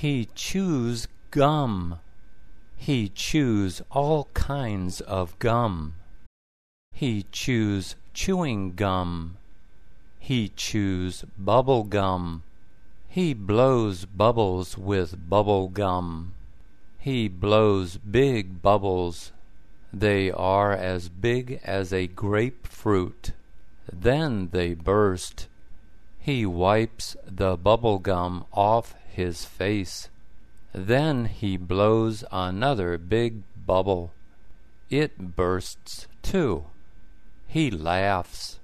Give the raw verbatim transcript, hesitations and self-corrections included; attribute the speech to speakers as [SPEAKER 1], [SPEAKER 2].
[SPEAKER 1] He chews gum. He chews all kinds of gum. He chews chewing gum. He chews bubble gum. He blows bubbles with bubble gum. He blows big bubbles. They are as big as a grapefruit. Then they burst. He wipes the bubble gum off his face. Then he blows another big bubble. It bursts too. He laughs.